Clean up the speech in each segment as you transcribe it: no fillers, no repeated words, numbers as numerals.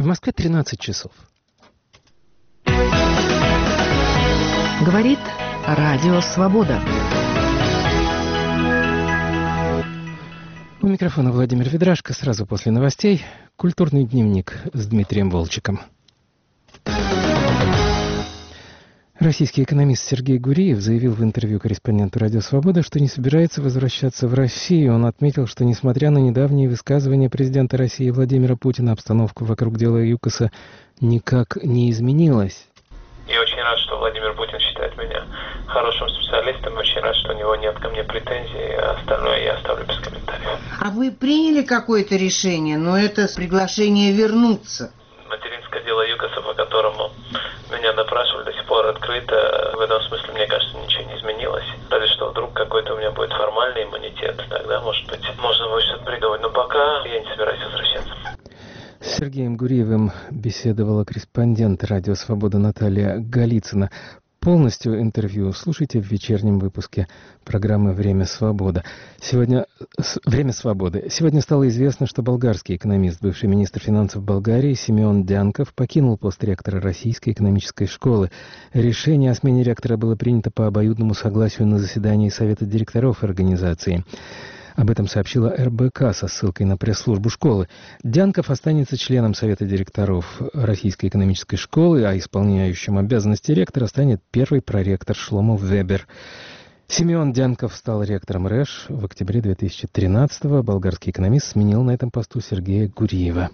В Москве 13 часов. Говорит Радио Свобода. У микрофона Владимир Ведрашко. Сразу после новостей «Культурный дневник» с Дмитрием Волчиком. Российский экономист Сергей Гуриев заявил в интервью корреспонденту «Радио Свобода», что не собирается возвращаться в Россию. Он отметил, что, несмотря на недавние высказывания президента России Владимира Путина, обстановка вокруг дела ЮКОСа никак не изменилась. Я очень рад, что Владимир Путин считает меня хорошим специалистом. Очень рад, что у него нет ко мне претензий. А остальное я оставлю без комментариев. А вы приняли какое-то решение? Но это приглашение вернуться. Материнское дело ЮКОСа, по которому меня допрашивали, до сих пор открыто. В этом смысле, мне кажется, ничего не изменилось. Разве что вдруг какой-то у меня будет формальный иммунитет. Тогда, может быть, можно будет что-то придумать. Но пока я не собираюсь возвращаться. С Сергеем Гуриевым беседовала корреспондент «Радио Свобода» Наталья Голицына. Полностью интервью слушайте в вечернем выпуске программы «Время свободы». Сегодня стало известно, что болгарский экономист, бывший министр финансов Болгарии Симеон Дянков покинул пост ректора Российской экономической школы. Решение о смене ректора было принято по обоюдному согласию на заседании Совета директоров организации. Об этом сообщила РБК со ссылкой на пресс-службу школы. Дянков останется членом Совета директоров Российской экономической школы, а исполняющим обязанности ректора станет первый проректор Шломо Вебер. Симеон Дянков стал ректором РЭШ в октябре 2013-го. Болгарский экономист сменил на этом посту Сергея Гуриева.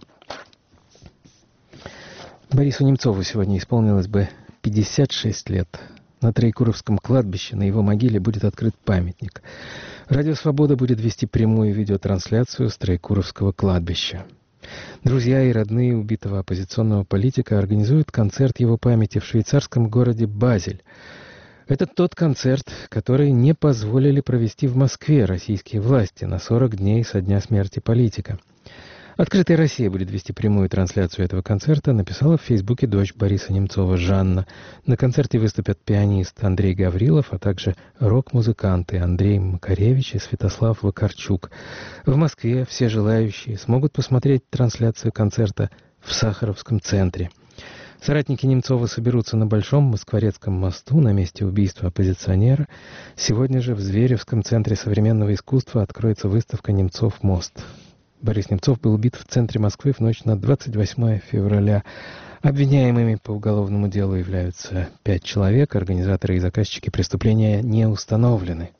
Борису Немцову сегодня исполнилось бы 56 лет. На Троекуровском кладбище на его могиле будет открыт памятник. Радио «Свобода» будет вести прямую видеотрансляцию с Троекуровского кладбища. Друзья и родные убитого оппозиционного политика организуют концерт его памяти в швейцарском городе Базель. Это тот концерт, который не позволили провести в Москве российские власти на 40 дней со дня смерти политика. «Открытая Россия» будет вести прямую трансляцию этого концерта, написала в Фейсбуке дочь Бориса Немцова Жанна. На концерте выступят пианист Андрей Гаврилов, а также рок-музыканты Андрей Макаревич и Святослав Вакарчук. В Москве все желающие смогут посмотреть трансляцию концерта в Сахаровском центре. Соратники Немцова соберутся на Большом Москворецком мосту на месте убийства оппозиционера. Сегодня же в Зверевском центре современного искусства откроется выставка «Немцов мост». Борис Немцов был убит в центре Москвы в ночь на 28 февраля. Обвиняемыми по уголовному делу являются 5 человек. Организаторы и заказчики преступления не установлены.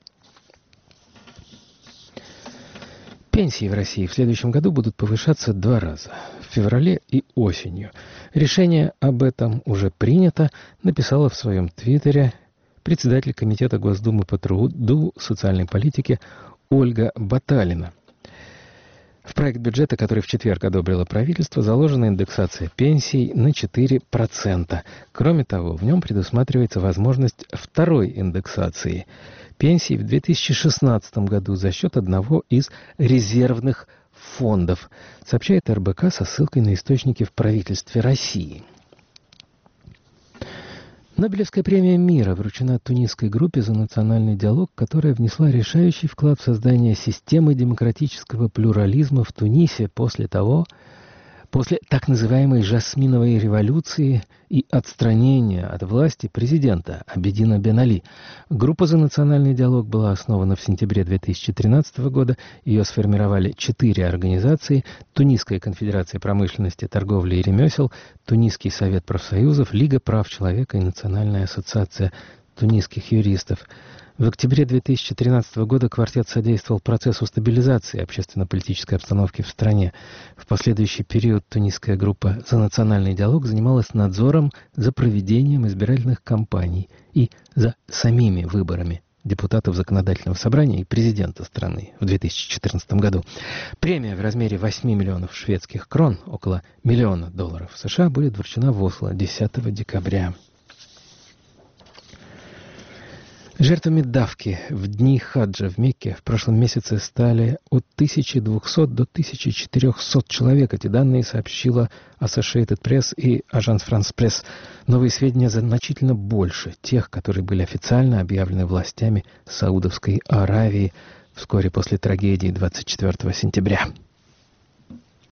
Пенсии в России в следующем году будут повышаться 2 раза – в феврале и осенью. Решение об этом уже принято, написала в своем твиттере председатель Комитета Госдумы по труду, социальной политике Ольга Баталина. В проект бюджета, который в четверг одобрило правительство, заложена индексация пенсий на 4%. Кроме того, в нем предусматривается возможность второй индексации пенсий в 2016 году за счет одного из резервных фондов, сообщает РБК со ссылкой на источники в правительстве России. Нобелевская премия мира вручена тунисской группе за национальный диалог, которая внесла решающий вклад в создание системы демократического плюрализма в Тунисе после так называемой «жасминовой революции» и отстранения от власти президента Абидина Бен Али. Группа «За национальный диалог» была основана в сентябре 2013 года. Ее сформировали 4 организации: Тунисская конфедерация промышленности, торговли и ремесел, Тунисский совет профсоюзов, Лига прав человека и Национальная ассоциация тунисских юристов. В октябре 2013 года квартет содействовал процессу стабилизации общественно-политической обстановки в стране. В последующий период тунисская группа «За национальный диалог» занималась надзором за проведением избирательных кампаний и за самими выборами депутатов Законодательного собрания и президента страны в 2014 году. Премия в размере 8 миллионов шведских крон, около $1 миллиона США, будет вручена в Осло 10 декабря. Жертвами давки в дни хаджа в Мекке в прошлом месяце стали от 1200 до 1400 человек. Эти данные сообщила Associated Press и Agence France Press. Новые сведения значительно больше тех, которые были официально объявлены властями Саудовской Аравии вскоре после трагедии 24 сентября.